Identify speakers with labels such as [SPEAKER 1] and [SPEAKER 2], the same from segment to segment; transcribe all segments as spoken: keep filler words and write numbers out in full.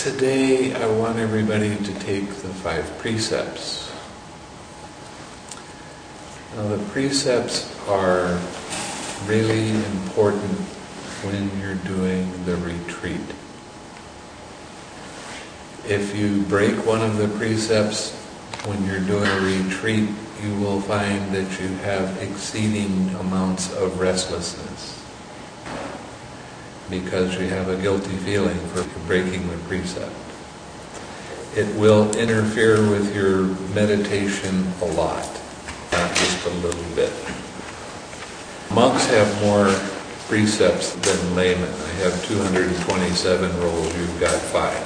[SPEAKER 1] Today I want everybody to take the five precepts. Now the precepts are really important when you're doing the retreat. If you break one of the precepts when you're doing a retreat, you will find that you have exceeding amounts of restlessness because you have a guilty feeling for breaking the precept. It will interfere with your meditation a lot, not just a little bit. Monks have more precepts than laymen. I have two hundred twenty-seven rules, you've got five.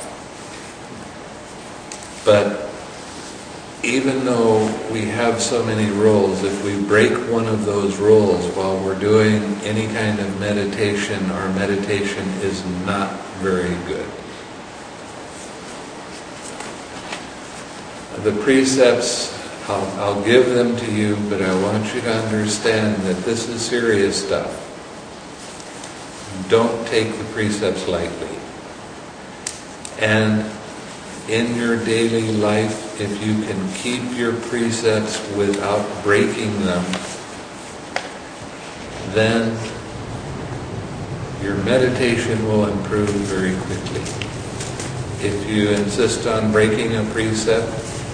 [SPEAKER 1] But even though we have so many rules, if we break one of those rules while we're doing any kind of meditation, our meditation is not very good. The precepts, I'll, I'll give them to you, but I want you to understand that this is serious stuff. Don't take the precepts lightly. And in your daily life, if you can keep your precepts without breaking them, then your meditation will improve very quickly. If you insist on breaking a precept,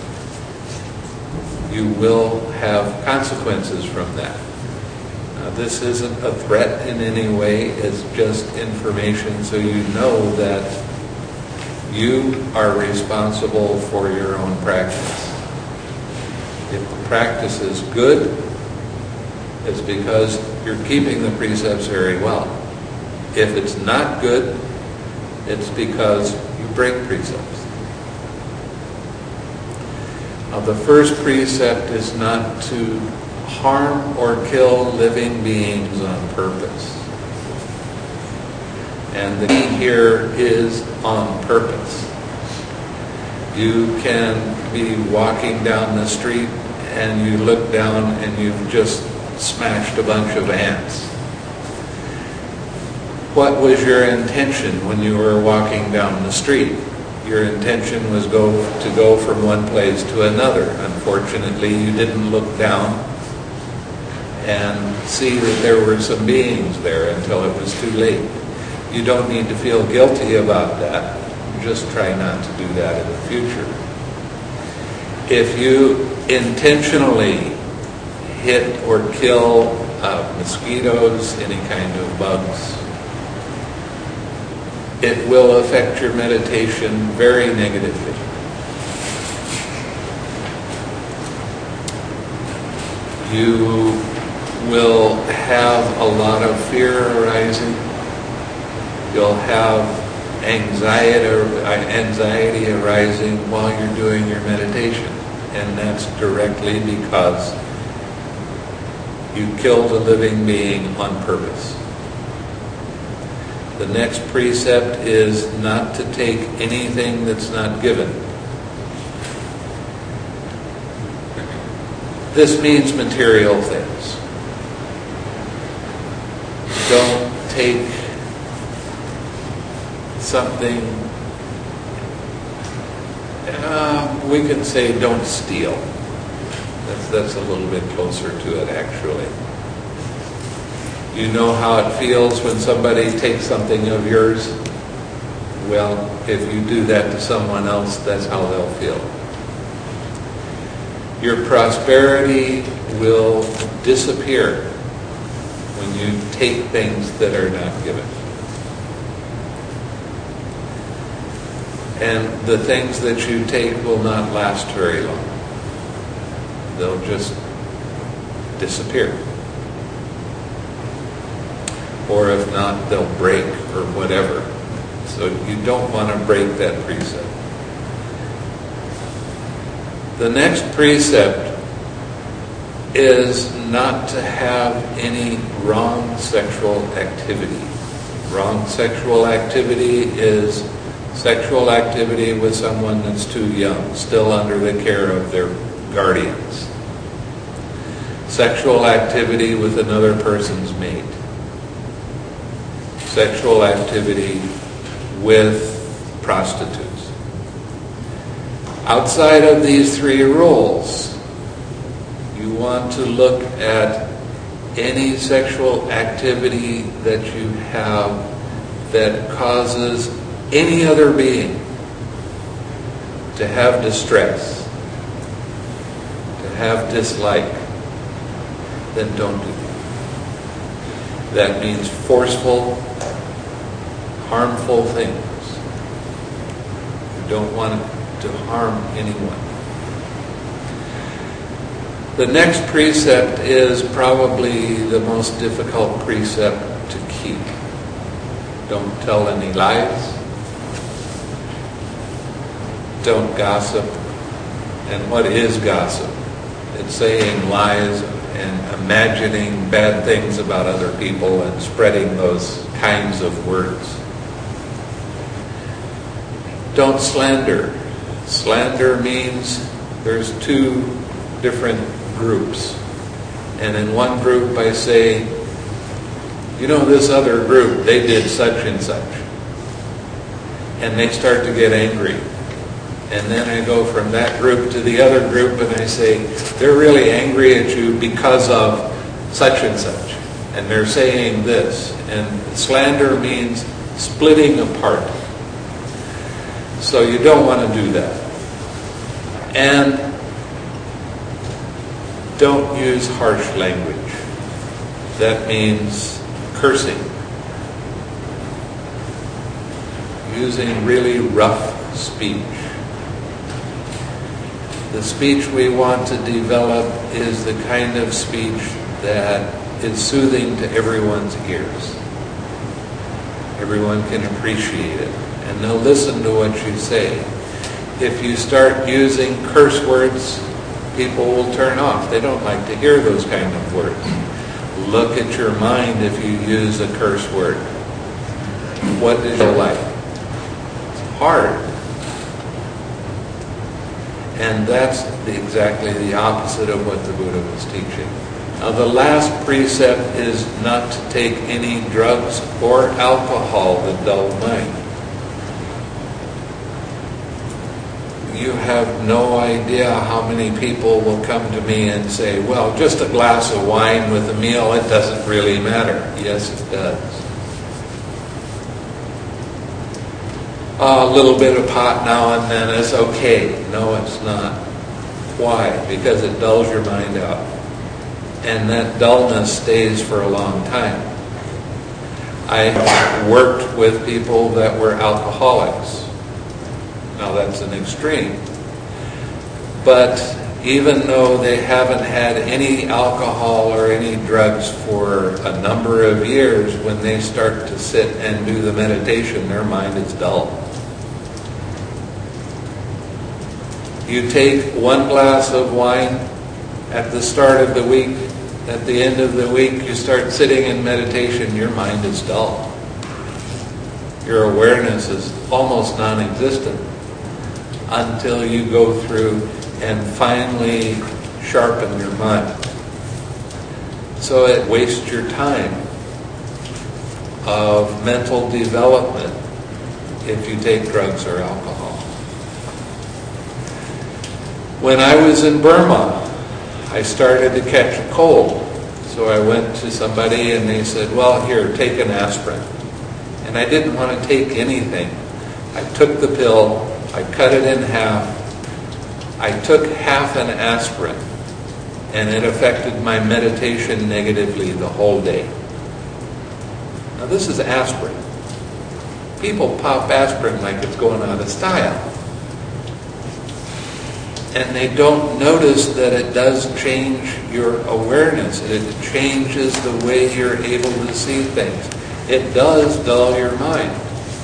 [SPEAKER 1] you will have consequences from that. Now, this isn't a threat in any way, it's just information so you know that you are responsible for your own practice. If the practice is good, it's because you're keeping the precepts very well. If it's not good, it's because you break precepts. Now, the first precept is not to harm or kill living beings on purpose. And the key here is on purpose. You can be walking down the street and you look down and you've just smashed a bunch of ants. What was your intention when you were walking down the street? Your intention was go to go from one place to another. Unfortunately, you didn't look down and see that there were some beings there until it was too late. You don't need to feel guilty about that. Just try not to do that in the future. If you intentionally hit or kill uh, mosquitoes, any kind of bugs, it will affect your meditation very negatively. You will have a lot of fear arising. You'll have anxiety, anxiety arising while you're doing your meditation. And that's directly because you killed a living being on purpose. The next precept is not to take anything that's not given. This means material things. Don't take something, uh, we could say don't steal. That's, that's a little bit closer to it, actually. You know how it feels when somebody takes something of yours? Well, if you do that to someone else, that's how they'll feel. Your prosperity will disappear when you take things that are not given. And the things that you take will not last very long. They'll just disappear. Or if not, they'll break or whatever. So you don't want to break that precept. The next precept is not to have any wrong sexual activity. Wrong sexual activity is sexual activity with someone that's too young, still under the care of their guardians. Sexual activity with another person's mate. Sexual activity with prostitutes. Outside of these three rules, you want to look at any sexual activity that you have that causes any other being to have distress, to have dislike, then don't do that. That means forceful, harmful things. You don't want to harm anyone. The next precept is probably the most difficult precept to keep. Don't tell any lies. Don't gossip. And what is gossip? It's saying lies and imagining bad things about other people and spreading those kinds of words. Don't slander. Slander means there's two different groups. And in one group I say, you know, this other group, they did such and such. And they start to get angry. And then I go from that group to the other group and I say, they're really angry at you because of such and such. And they're saying this. And slander means splitting apart. So you don't want to do that. And don't use harsh language. That means cursing. Using really rough speech. The speech we want to develop is the kind of speech that is soothing to everyone's ears. Everyone can appreciate it, and they'll listen to what you say. If you start using curse words, people will turn off. They don't like to hear those kind of words. Look at your mind if you use a curse word. What is it like? It's hard. And that's the, exactly the opposite of what the Buddha was teaching. Now the last precept is not to take any drugs or alcohol that dull mind. You have no idea how many people will come to me and say, well, just a glass of wine with a meal, it doesn't really matter. Yes, it does. A little bit of pot now and then is okay. No, it's not. Why? Because it dulls your mind out. And that dullness stays for a long time. I worked with people that were alcoholics. Now that's an extreme. But even though they haven't had any alcohol or any drugs for a number of years, when they start to sit and do the meditation, their mind is dull. You take one glass of wine at the start of the week, at the end of the week you start sitting in meditation, your mind is dull. Your awareness is almost non-existent until you go through and finally sharpen your mind. So it wastes your time of mental development if you take drugs or alcohol. When I was in Burma, I started to catch a cold. So I went to somebody and they said, well, here, take an aspirin. And I didn't want to take anything. I took the pill, I cut it in half. I took half an aspirin, and it affected my meditation negatively the whole day. Now this is aspirin. People pop aspirin like it's going out of style. And they don't notice that it does change your awareness. It changes the way you're able to see things. It does dull your mind.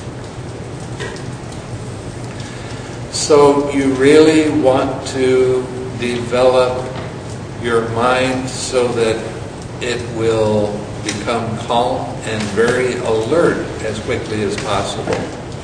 [SPEAKER 1] So you really want to develop your mind so that it will become calm and very alert as quickly as possible.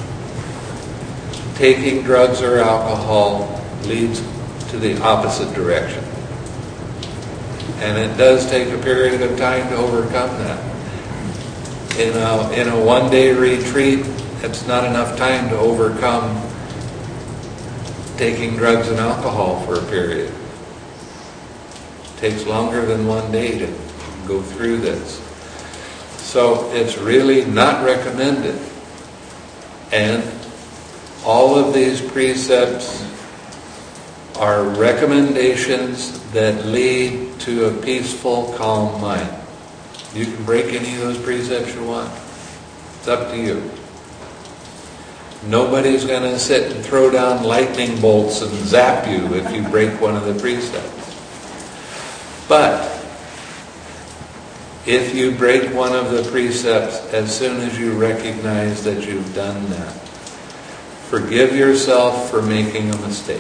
[SPEAKER 1] Taking drugs or alcohol leads to the opposite direction. And it does take a period of time to overcome that. In a, in a one-day retreat, it's not enough time to overcome taking drugs and alcohol for a period. It takes longer than one day to go through this. So it's really not recommended. And all of these precepts are recommendations that lead to a peaceful, calm mind. You can break any of those precepts you want. It's up to you. Nobody's going to sit and throw down lightning bolts and zap you if you break one of the precepts. But if you break one of the precepts as soon as you recognize that you've done that, forgive yourself for making a mistake.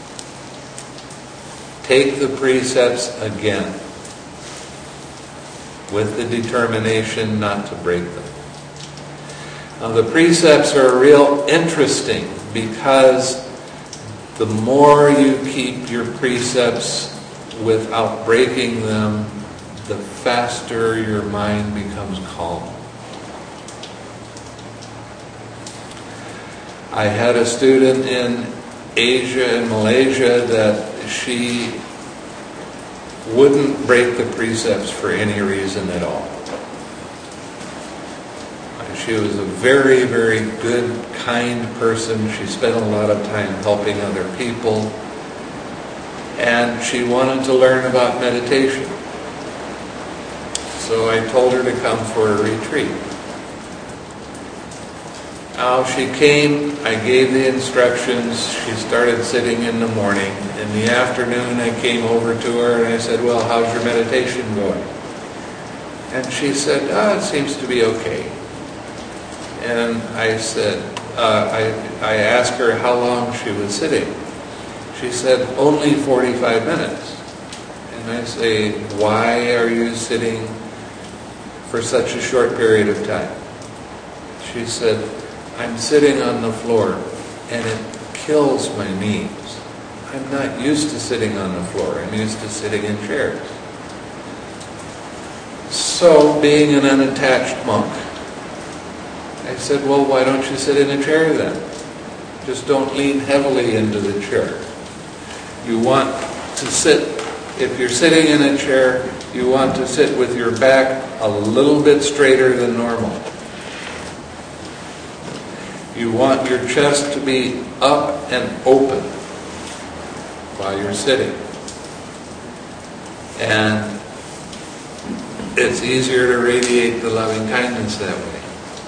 [SPEAKER 1] Take the precepts again with the determination not to break them. Now the precepts are real interesting because the more you keep your precepts without breaking them, the faster your mind becomes calm. I had a student in Asia and Malaysia that she wouldn't break the precepts for any reason at all. She was a very, very good, kind person. She spent a lot of time helping other people. And she wanted to learn about meditation. So I told her to come for a retreat. Now she came, I gave the instructions, she started sitting in the morning. In the afternoon I came over to her and I said, well, how's your meditation going? And she said, oh, it seems to be okay. And I said, uh, I, I asked her how long she was sitting. She said, only forty-five minutes. And I say, why are you sitting for such a short period of time? She said, I'm sitting on the floor and it kills my knees. I'm not used to sitting on the floor. I'm used to sitting in chairs. So, being an unattached monk, I said, well, why don't you sit in a chair then? Just don't lean heavily into the chair. You want to sit, if you're sitting in a chair, you want to sit with your back a little bit straighter than normal. You want your chest to be up and open while you're sitting. And it's easier to radiate the loving kindness that way.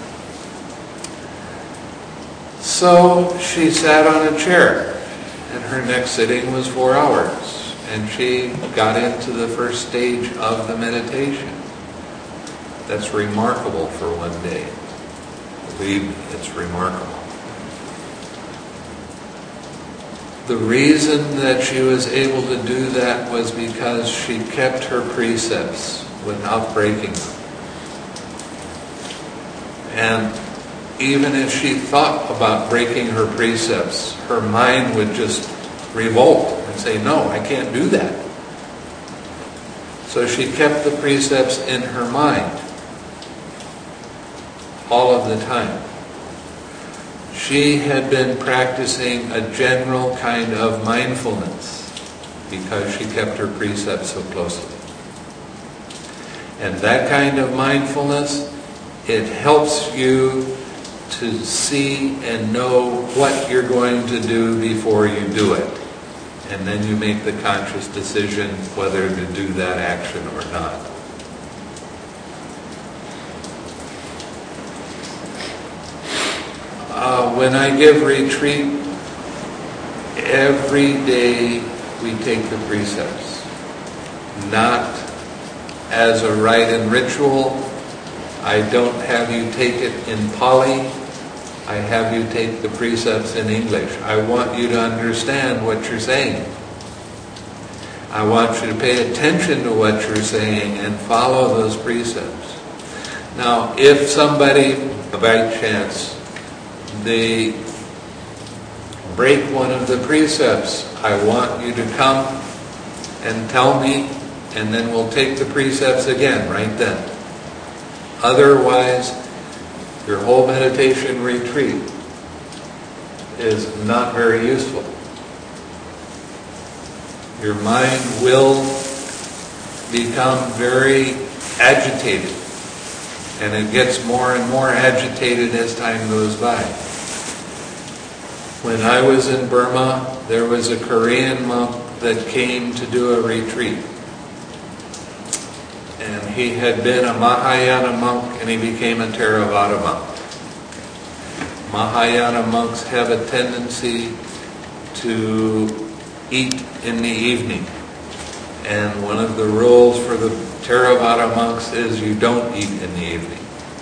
[SPEAKER 1] So she sat on a chair, and her next sitting was four hours, and she got into the first stage of the meditation. That's remarkable for one day. Believe me, it's remarkable. The reason that she was able to do that was because she kept her precepts without breaking them. And even if she thought about breaking her precepts, her mind would just revolt and say, no, I can't do that. So she kept the precepts in her mind all of the time. She had been practicing a general kind of mindfulness because she kept her precepts so closely. And that kind of mindfulness, it helps you to see and know what you're going to do before you do it. And then you make the conscious decision whether to do that action or not. Uh, when I give retreat, every day we take the precepts. Not as a rite and ritual. I don't have you take it in Pali. I have you take the precepts in English. I want you to understand what you're saying. I want you to pay attention to what you're saying and follow those precepts. Now, if somebody, by chance, they break one of the precepts, I want you to come and tell me, and then we'll take the precepts again right then. Otherwise, your whole meditation retreat is not very useful. Your mind will become very agitated, and it gets more and more agitated as time goes by. When I was in Burma, there was a Korean monk that came to do a retreat. And he had been a Mahayana monk, and he became a Theravada monk. Mahayana monks have a tendency to eat in the evening. And one of the rules for the Theravada monks is you don't eat in the evening.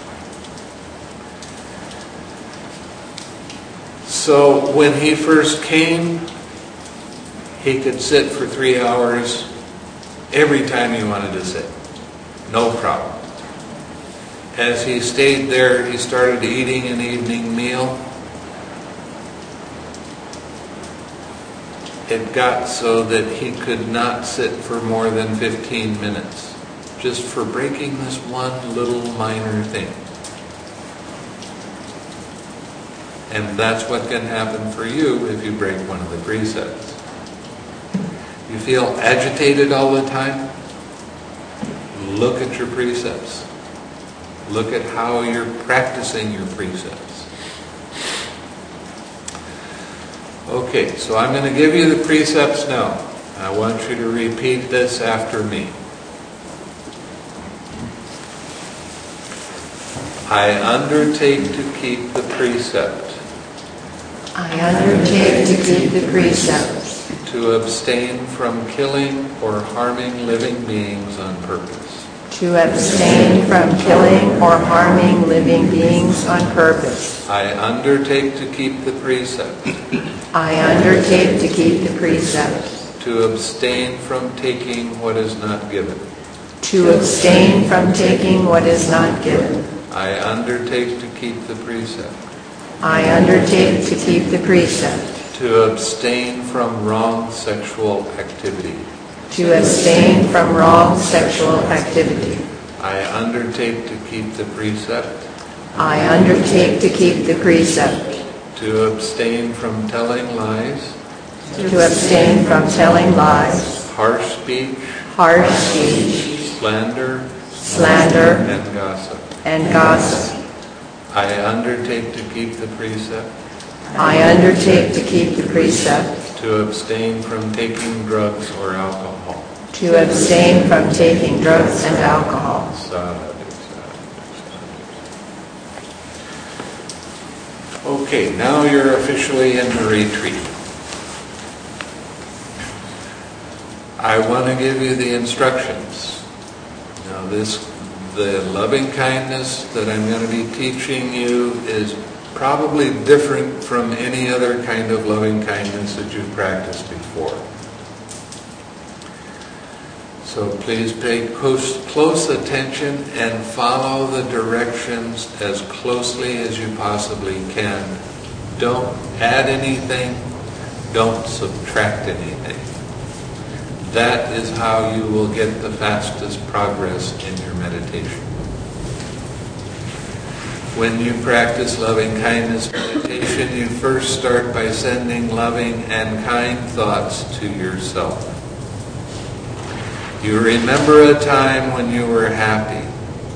[SPEAKER 1] So when he first came, he could sit for three hours every time he wanted to sit. No problem. As he stayed there, he started eating an evening meal. It got so that he could not sit for more than fifteen minutes, just for breaking this one little minor thing. And that's what can happen for you if you break one of the precepts. You feel agitated all the time? Look at your precepts. Look at how you're practicing your precepts. Okay, so I'm going to give you the precepts now. I want you to repeat this after me. I undertake to keep the precept.
[SPEAKER 2] I undertake to keep the precepts.
[SPEAKER 1] To abstain from killing or harming living beings on purpose.
[SPEAKER 2] To abstain from killing or harming living beings on purpose.
[SPEAKER 1] I undertake to keep the precept.
[SPEAKER 2] I undertake to keep the precept.
[SPEAKER 1] To abstain from taking what is not given.
[SPEAKER 2] To abstain from taking what is not given.
[SPEAKER 1] I undertake to keep the precept.
[SPEAKER 2] I undertake to keep the precept.
[SPEAKER 1] To abstain from wrong sexual activity.
[SPEAKER 2] To abstain from wrong sexual activity.
[SPEAKER 1] I undertake to keep the precept.
[SPEAKER 2] I undertake to keep the precept.
[SPEAKER 1] To abstain from telling lies.
[SPEAKER 2] To abstain from telling lies.
[SPEAKER 1] Harsh speech.
[SPEAKER 2] Harsh speech.
[SPEAKER 1] Slander.
[SPEAKER 2] Slander.
[SPEAKER 1] And gossip.
[SPEAKER 2] And gossip.
[SPEAKER 1] I undertake to keep the precept.
[SPEAKER 2] I undertake to keep the precept.
[SPEAKER 1] To abstain from taking drugs or alcohol.
[SPEAKER 2] To abstain from taking drugs and alcohol.
[SPEAKER 1] Sadhu, sadhu. Okay, now you're officially in the retreat. I want to give you the instructions. Now this, the loving kindness that I'm going to be teaching you is probably different from any other kind of loving kindness that you've practiced before. So please pay close, close attention and follow the directions as closely as you possibly can. Don't add anything, don't subtract anything. That is how you will get the fastest progress in your meditation. When you practice loving kindness meditation, you first start by sending loving and kind thoughts to yourself. You remember a time when you were happy.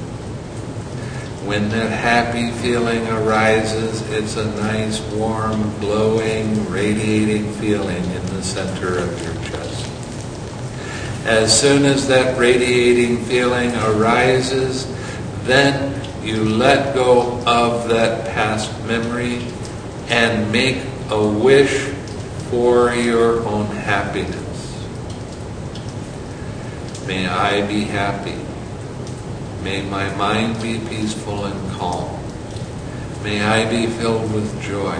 [SPEAKER 1] When that happy feeling arises, it's a nice, warm, glowing, radiating feeling in the center of your chest. As soon as that radiating feeling arises, then you let go of that past memory and make a wish for your own happiness. May I be happy. May my mind be peaceful and calm. May I be filled with joy.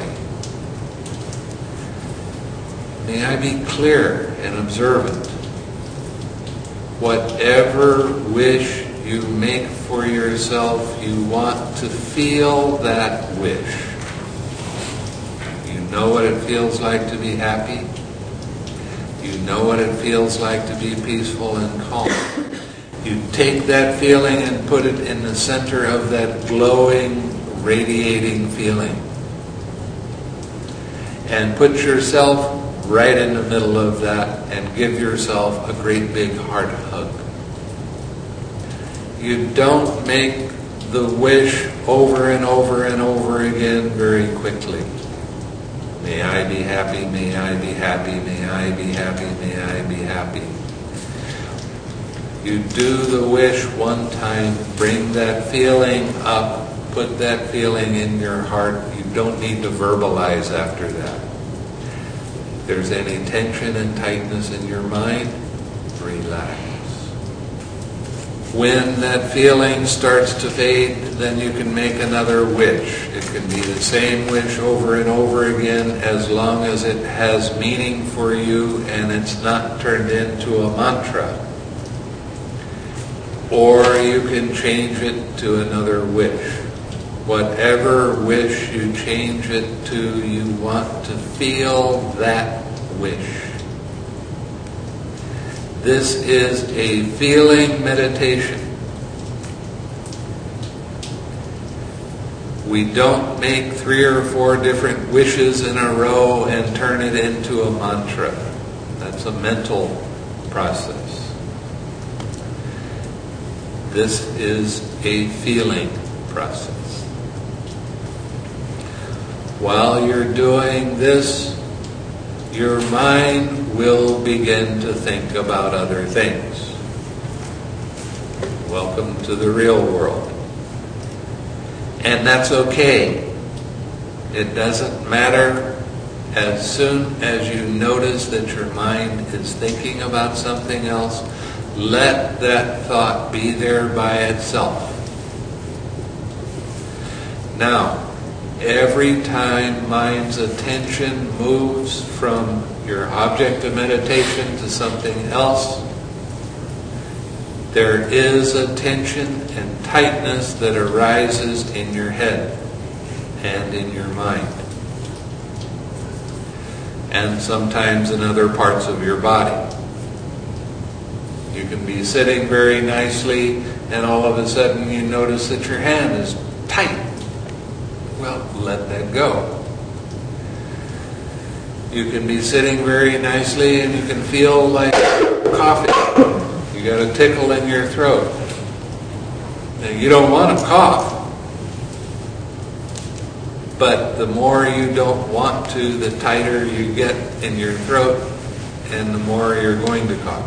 [SPEAKER 1] May I be clear and observant. Whatever wish you make for yourself, you want to feel that wish. You know what it feels like to be happy. You know what it feels like to be peaceful and calm. You take that feeling and put it in the center of that glowing, radiating feeling. And put yourself right in the middle of that and give yourself a great big heart hug. You don't make the wish over and over and over again very quickly. May I be happy, may I be happy, may I be happy, may I be happy. You do the wish one time, bring that feeling up, put that feeling in your heart. You don't need to verbalize after that. If there's any tension and tightness in your mind, relax. When that feeling starts to fade, then you can make another wish. It can be the same wish over and over again, as long as it has meaning for you and it's not turned into a mantra. Or you can change it to another wish. Whatever wish you change it to, you want to feel that wish. This is a feeling meditation. We don't make three or four different wishes in a row and turn it into a mantra. That's a mental process. This is a feeling process. While you're doing this, your mind will begin to think about other things. Welcome to the real world. And that's okay. It doesn't matter. As soon as you notice that your mind is thinking about something else, let that thought be there by itself. Now, every time mind's attention moves from your object of meditation to something else, there is a tension and tightness that arises in your head and in your mind, and sometimes in other parts of your body. You can be sitting very nicely and all of a sudden you notice that your hand is tight. Well, let that go. You can be sitting very nicely and you can feel like coughing. You got a tickle in your throat. Now, you don't want to cough. But the more you don't want to, the tighter you get in your throat and the more you're going to cough.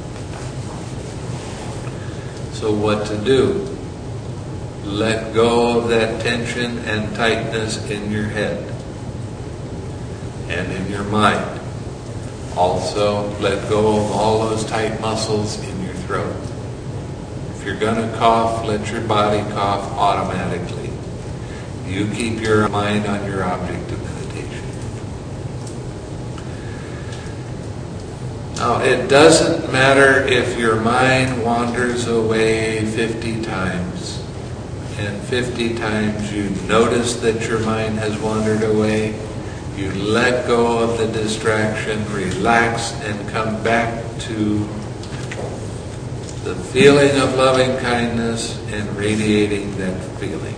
[SPEAKER 1] So what to do? Let go of that tension and tightness in your head and in your mind. Also, let go of all those tight muscles in your throat. If you're going to cough, let your body cough automatically. You keep your mind on your object of meditation. Now, it doesn't matter if your mind wanders away fifty times. And fifty times you notice that your mind has wandered away, you let go of the distraction, relax, and come back to the feeling of loving kindness and radiating that feeling.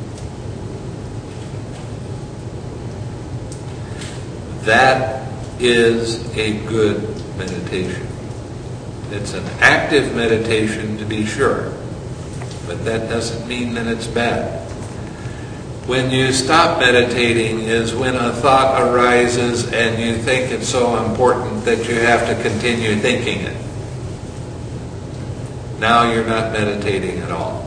[SPEAKER 1] That is a good meditation. It's an active meditation, to be sure. But that doesn't mean that it's bad. When you stop meditating is when a thought arises and you think it's so important that you have to continue thinking it. Now you're not meditating at all.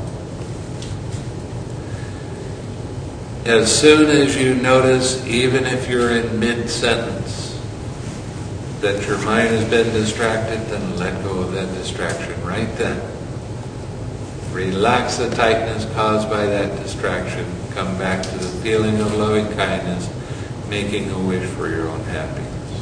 [SPEAKER 1] As soon as you notice, even if you're in mid-sentence, that your mind has been distracted, then let go of that distraction right then. Relax the tightness caused by that distraction. Come back to the feeling of loving kindness, making a wish for your own happiness.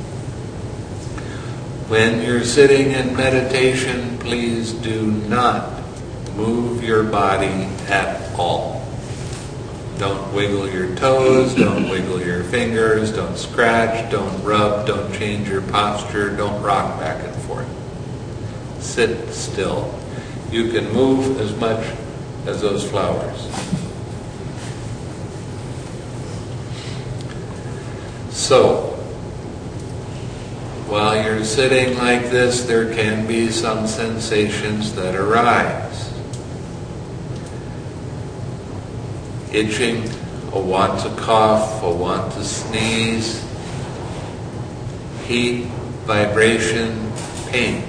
[SPEAKER 1] When you're sitting in meditation, please do not move your body at all. Don't wiggle your toes, don't wiggle your fingers, don't scratch, don't rub, don't change your posture, don't rock back and forth. Sit still. You can move as much as those flowers. So, you're sitting like this, there can be some sensations that arise. Itching, a want to cough, a want to sneeze, heat, vibration, pain.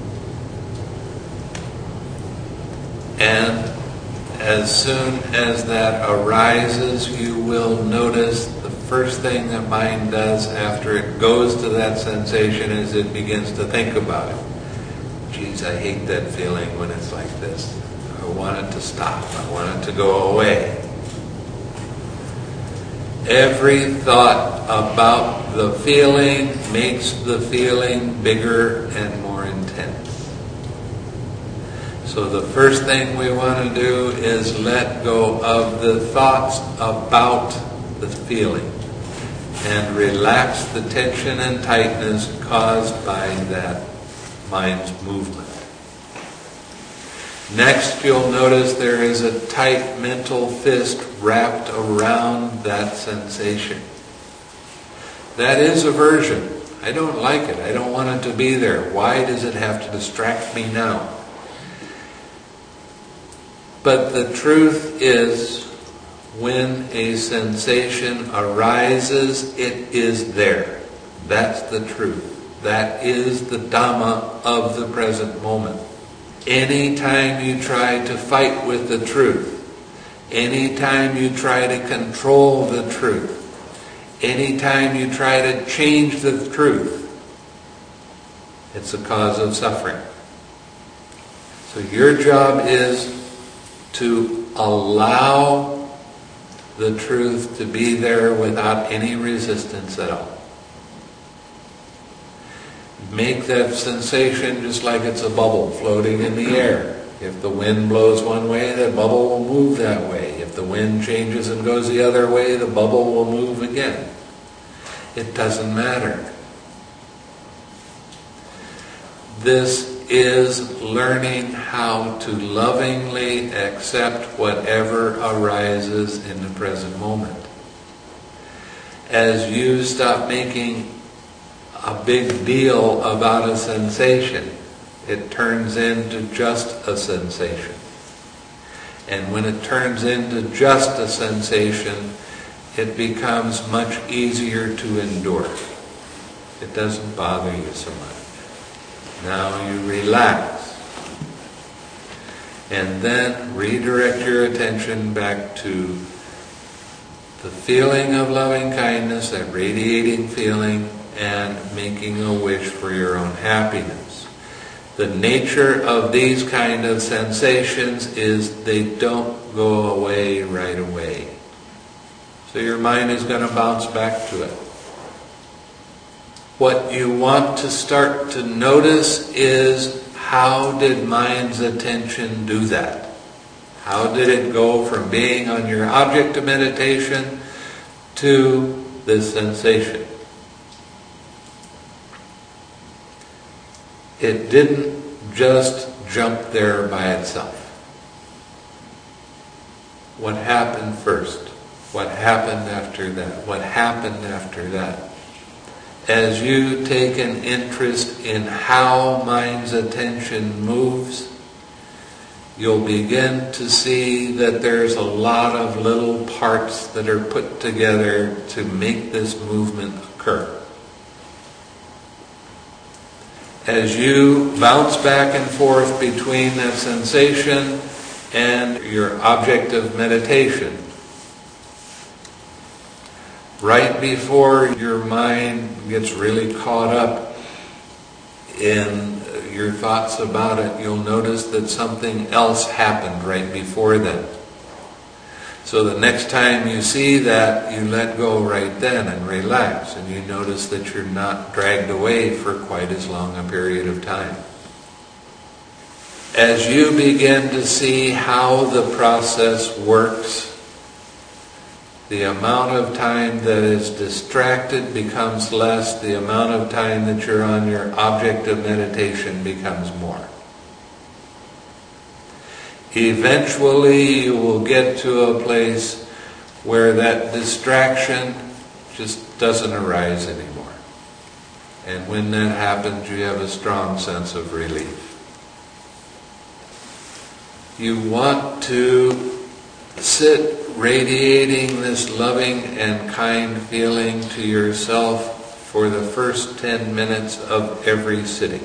[SPEAKER 1] And as soon as that arises, you will notice the first thing that mind does after it goes to that sensation is it begins to think about it. Geez, I hate that feeling when it's like this. I want it to stop. I want it to go away. Every thought about the feeling makes the feeling bigger and more intense. So the first thing we want to do is let go of the thoughts about the feeling and relax the tension and tightness caused by that mind's movement. Next, you'll notice there is a tight mental fist wrapped around that sensation. That is aversion. I don't like it. I don't want it to be there. Why does it have to distract me now? But the truth is, when a sensation arises, it is there. That's the truth. That is the Dhamma of the present moment. Anytime you try to fight with the truth, anytime you try to control the truth, anytime you try to change the truth, it's a cause of suffering. So your job is to allow the truth to be there without any resistance at all. Make that sensation just like it's a bubble floating in the air. If the wind blows one way, the bubble will move that way. If the wind changes and goes the other way, the bubble will move again. It doesn't matter. This is learning how to lovingly accept whatever arises in the present moment. As you stop making a big deal about a sensation, it turns into just a sensation. And when it turns into just a sensation, it becomes much easier to endure. It doesn't bother you so much. Now you relax. And then redirect your attention back to the feeling of loving kindness, that radiating feeling, and making a wish for your own happiness. The nature of these kind of sensations is they don't go away right away. So your mind is going to bounce back to it. What you want to start to notice is, how did mind's attention do that? How did it go from being on your object of meditation to this sensation? It didn't just jump there by itself. What happened first? What happened after that? What happened after that? As you take an interest in how mind's attention moves, you'll begin to see that there's a lot of little parts that are put together to make this movement occur. As you bounce back and forth between that sensation and your object of meditation, right before your mind gets really caught up in your thoughts about it, you'll notice that something else happened right before then. So the next time you see that, you let go right then and relax, and you notice that you're not dragged away for quite as long a period of time. As you begin to see how the process works, the amount of time that is distracted becomes less, the amount of time that you're on your object of meditation becomes more. Eventually you will get to a place where that distraction just doesn't arise anymore. And when that happens, you have a strong sense of relief. You want to sit radiating this loving and kind feeling to yourself for the first ten minutes of every sitting.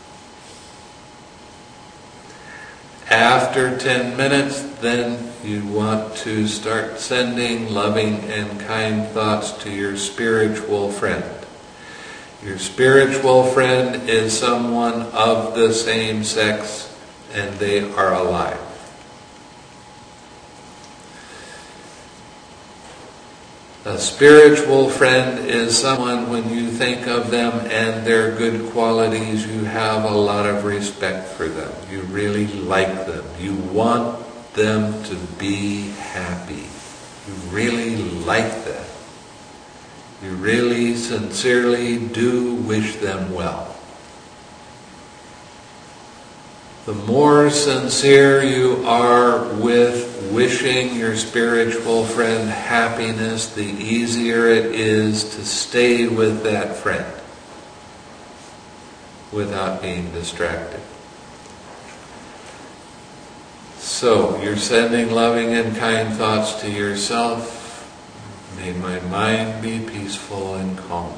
[SPEAKER 1] After ten minutes, then you want to start sending loving and kind thoughts to your spiritual friend. Your spiritual friend is someone of the same sex, and they are alive. A spiritual friend is someone, when you think of them and their good qualities, you have a lot of respect for them. You really like them. You want them to be happy. You really like them. You really sincerely do wish them well. The more sincere you are with wishing your spiritual friend happiness, the easier it is to stay with that friend without being distracted. So, you're sending loving and kind thoughts to yourself. May my mind be peaceful and calm.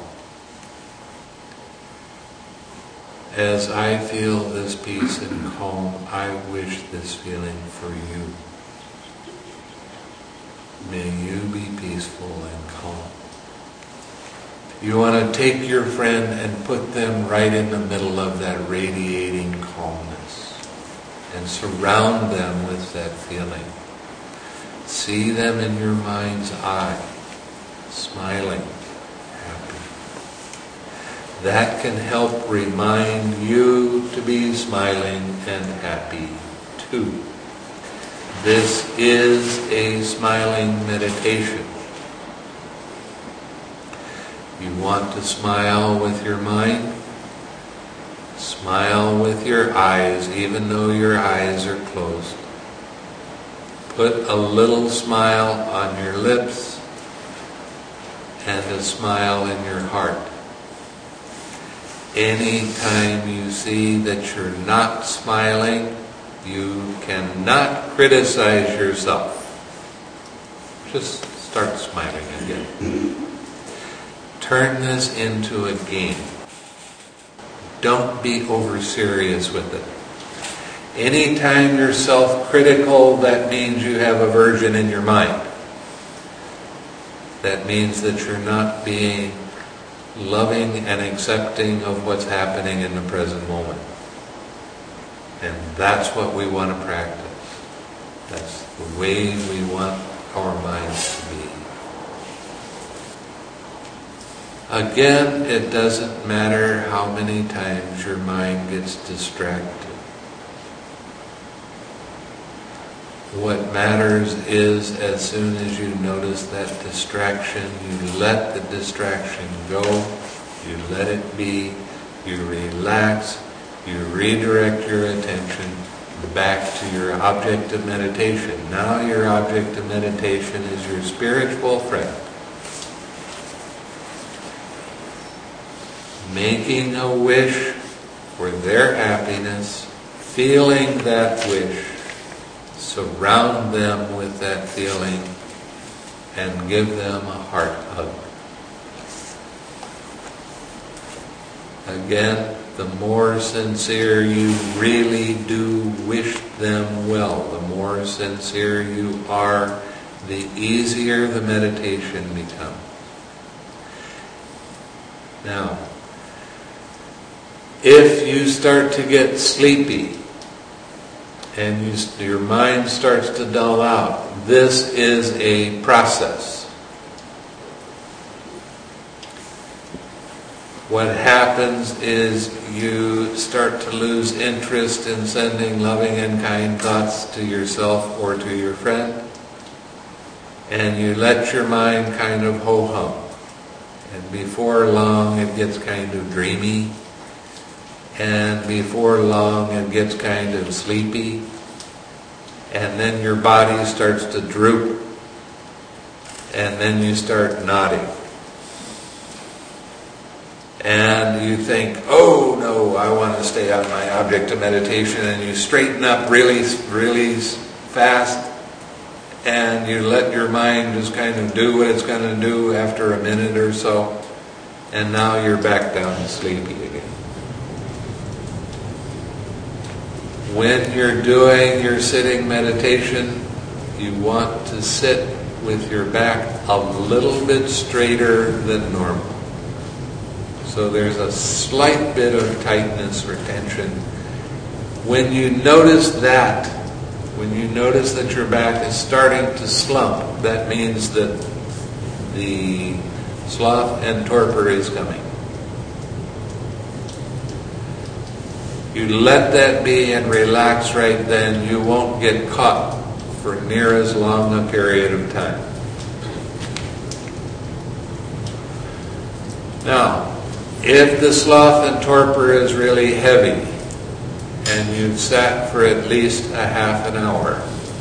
[SPEAKER 1] As I feel this peace and calm, I wish this feeling for you. May you be peaceful and calm. You want to take your friend and put them right in the middle of that radiating calmness and surround them with that feeling. See them in your mind's eye, smiling. That can help remind you to be smiling and happy too. This is a smiling meditation. You want to smile with your mind? Smile with your eyes, even though your eyes are closed. Put a little smile on your lips and a smile in your heart. Anytime you see that you're not smiling, you cannot criticize yourself. Just start smiling again. Turn this into a game. Don't be over serious with it. Anytime you're self-critical, that means you have aversion in your mind. That means that you're not being loving and accepting of what's happening in the present moment. And that's what we want to practice. That's the way we want our minds to be. Again, it doesn't matter how many times your mind gets distracted. What matters is, as soon as you notice that distraction, you let the distraction go, you let it be, you relax, you redirect your attention back to your object of meditation. Now your object of meditation is your spiritual friend. Making a wish for their happiness, feeling that wish, surround them with that feeling, and give them a heart hug. Again, the more sincere you really do wish them well, the more sincere you are, the easier the meditation becomes. Now, if you start to get sleepy, and you, your mind starts to dull out, this is a process. What happens is you start to lose interest in sending loving and kind thoughts to yourself or to your friend, and you let your mind kind of ho-hum. And before long it gets kind of dreamy, and before long it gets kind of sleepy, and then your body starts to droop, and then you start nodding. and you think, oh no, I want to stay on my object of meditation, and you straighten up really, really fast, and you let your mind just kind of do what it's going to do after a minute or so, and now you're back down to sleepy again. When you're doing your sitting meditation, you want to sit with your back a little bit straighter than normal. So there's a slight bit of tightness or tension. When you notice that, when you notice that your back is starting to slump, that means that the sloth and torpor is coming. You let that be and relax right then. You won't get caught for near as long a period of time. Now, if the sloth and torpor is really heavy, and you've sat for at least a half an hour,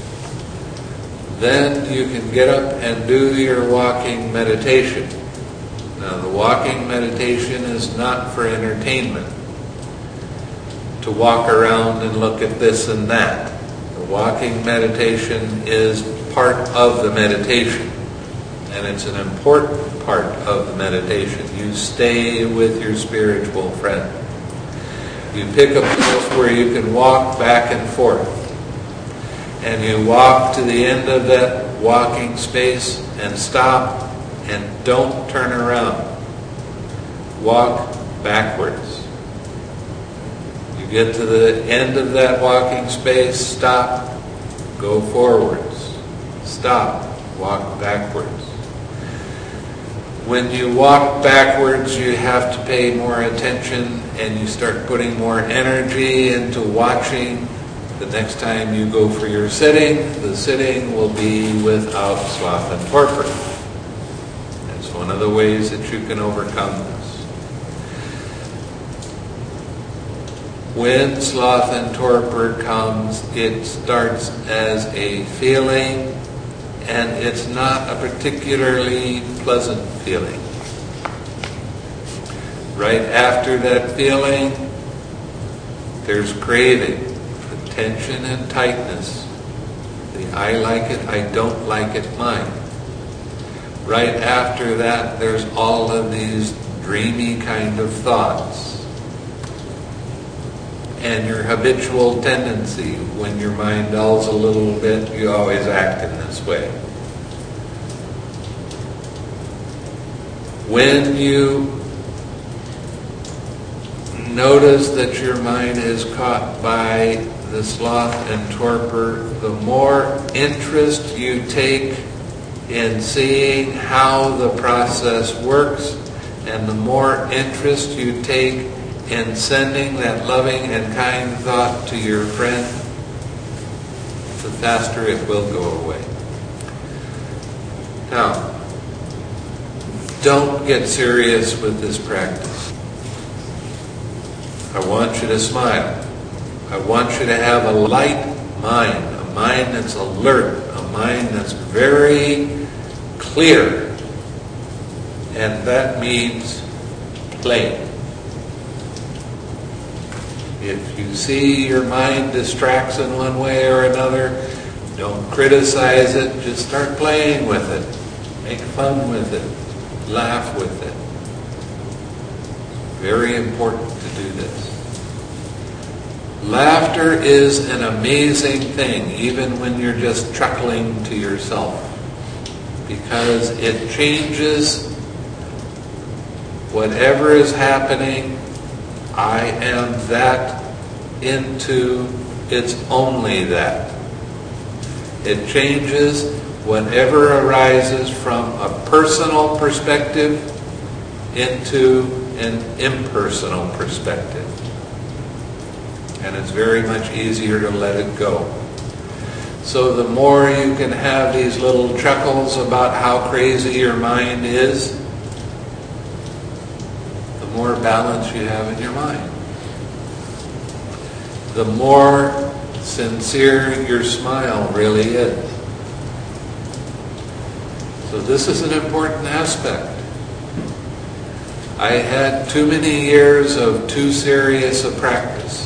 [SPEAKER 1] then you can get up and do your walking meditation. Now, the walking meditation is not for entertainment, to walk around and look at this and that. The walking meditation is part of the meditation, and it's an important part of the meditation. You stay with your spiritual friend. You pick a place where you can walk back and forth, and you walk to the end of that walking space and stop and don't turn around. Walk backwards. You get to the end of that walking space, stop, go forwards. Stop, walk backwards. When you walk backwards, you have to pay more attention, and you start putting more energy into watching. The next time you go for your sitting, the sitting will be without sloth and torpor. That's one of the ways that you can overcome this. When sloth and torpor comes, it starts as a feeling, and it's not a particularly pleasant feeling. Right after that feeling, there's craving, the tension and tightness, the I like it, I don't like it mind. Right after that, there's all of these dreamy kind of thoughts. And your habitual tendency, when your mind dulls a little bit, you always act in this way. When you notice that your mind is caught by the sloth and torpor, the more interest you take in seeing how the process works, and the more interest you take in sending that loving and kind thought to your friend, the faster it will go away. Now, don't get serious with this practice. I want you to smile. I want you to have a light mind, a mind that's alert, a mind that's very clear. And that means playing. If you see your mind distracts in one way or another, don't criticize it, just start playing with it. Make fun with it. Laugh with it. Very important to do this. Laughter is an amazing thing, even when you're just chuckling to yourself, because it changes whatever is happening. I am that into it's only that. It changes whatever arises from a personal perspective into an impersonal perspective. And it's very much easier to let it go. So the more you can have these little chuckles about how crazy your mind is, the more balance you have in your mind. The more sincere your smile really is. So this is an important aspect. I had too many years of too serious a practice.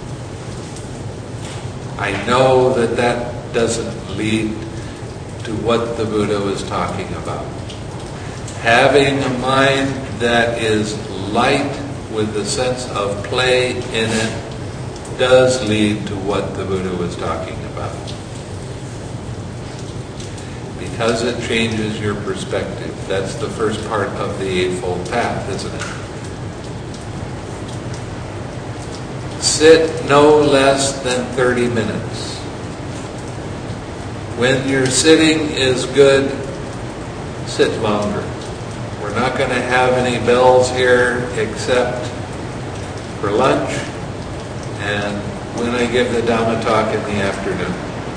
[SPEAKER 1] I know that that doesn't lead to what the Buddha was talking about. Having a mind that is light with the sense of play in it does lead to what the Buddha was talking about. Because it changes your perspective. That's the first part of the Eightfold Path, isn't it? Sit no less than thirty minutes. When your sitting is good, sit longer. We're not going to have any bells here except for lunch and when I give the Dhamma talk in the afternoon.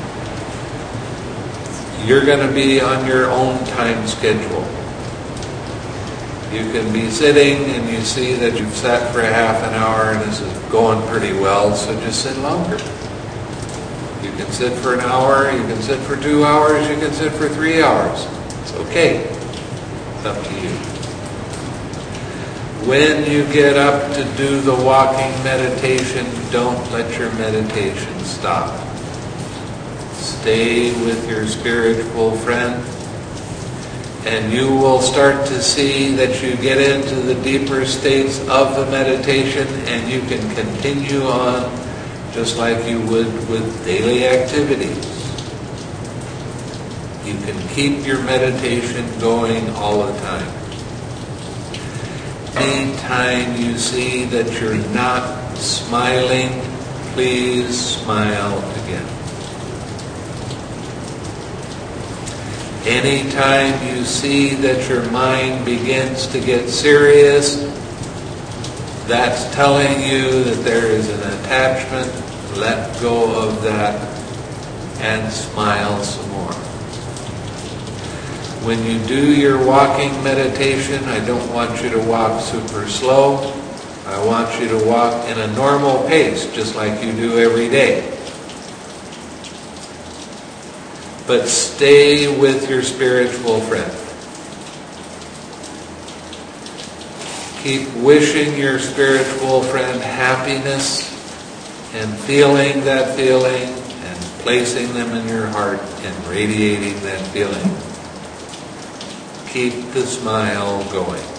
[SPEAKER 1] You're going to be on your own time schedule. You can be sitting and you see that you've sat for a half an hour and this is going pretty well, so just sit longer. You can sit for an hour, you can sit for two hours, you can sit for three hours. It's okay. It's up to you. When you get up to do the walking meditation, don't let your meditation stop. Stay with your spiritual friend, and you will start to see that you get into the deeper states of the meditation and you can continue on just like you would with daily activities. You can keep your meditation going all the time. Anytime you see that you're not smiling, please smile again. Anytime you see that your mind begins to get serious, that's telling you that there is an attachment. Let go of that and smile some more. When you do your walking meditation, I don't want you to walk super slow. I want you to walk in a normal pace, just like you do every day. But stay with your spiritual friend. Keep wishing your spiritual friend happiness and feeling that feeling and placing them in your heart and radiating that feeling. Keep the smile going.